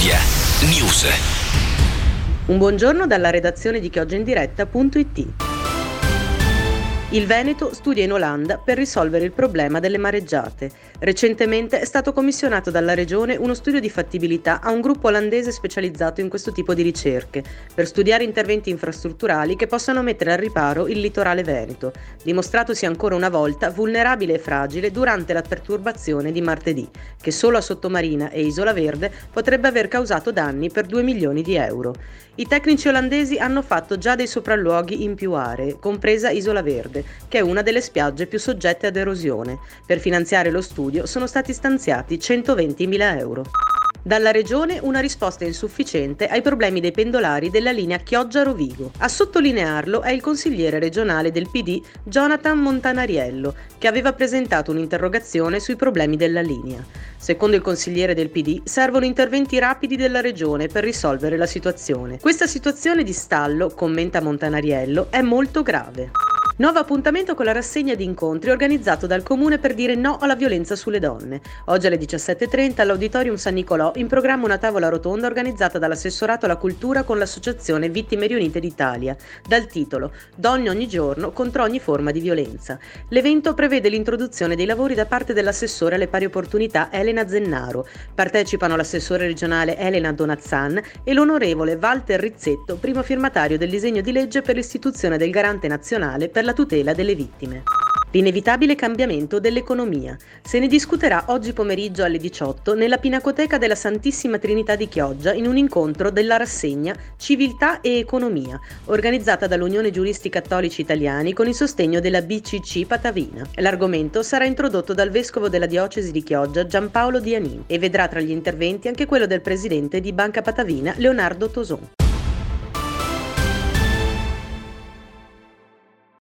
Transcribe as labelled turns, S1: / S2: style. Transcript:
S1: Media News.
S2: Un buongiorno dalla redazione di chioggiaindiretta.it. Il Veneto studia in Olanda per risolvere il problema delle mareggiate. Recentemente è stato commissionato dalla regione uno studio di fattibilità a un gruppo olandese specializzato in questo tipo di ricerche, per studiare interventi infrastrutturali che possano mettere al riparo il litorale veneto, dimostratosi ancora una volta vulnerabile e fragile durante la perturbazione di martedì, che solo a Sottomarina e Isola Verde potrebbe aver causato danni per 2 milioni di euro. I tecnici olandesi hanno fatto già dei sopralluoghi in più aree, compresa Isola Verde, che è una delle spiagge più soggette ad erosione. Per finanziare lo studio sono stati stanziati 120.000 euro. Dalla regione una risposta insufficiente ai problemi dei pendolari della linea Chioggia-Rovigo. A sottolinearlo è il consigliere regionale del PD Jonathan Montanariello, che aveva presentato un'interrogazione sui problemi della linea. Secondo il consigliere del PD servono interventi rapidi della regione per risolvere la situazione. Questa situazione di stallo, commenta Montanariello, è molto grave. Nuovo appuntamento con la rassegna di incontri organizzato dal Comune per dire no alla violenza sulle donne. Oggi alle 17.30 all'Auditorium San Nicolò in programma una tavola rotonda organizzata dall'Assessorato alla Cultura con l'Associazione Vittime Riunite d'Italia, dal titolo Donne ogni giorno contro ogni forma di violenza. L'evento prevede l'introduzione dei lavori da parte dell'assessore alle pari opportunità Elena Zennaro. Partecipano l'assessore regionale Elena Donazzan e l'onorevole Walter Rizzetto, primo firmatario del disegno di legge per l'istituzione del Garante Nazionale per la tutela delle vittime. L'inevitabile cambiamento dell'economia. Se ne discuterà oggi pomeriggio alle 18 nella Pinacoteca della Santissima Trinità di Chioggia in un incontro della rassegna Civiltà e Economia, organizzata dall'Unione Giuristi Cattolici Italiani con il sostegno della BCC Patavina. L'argomento sarà introdotto dal vescovo della diocesi di Chioggia Giampaolo Dianin e vedrà tra gli interventi anche quello del presidente di Banca Patavina Leonardo Toson.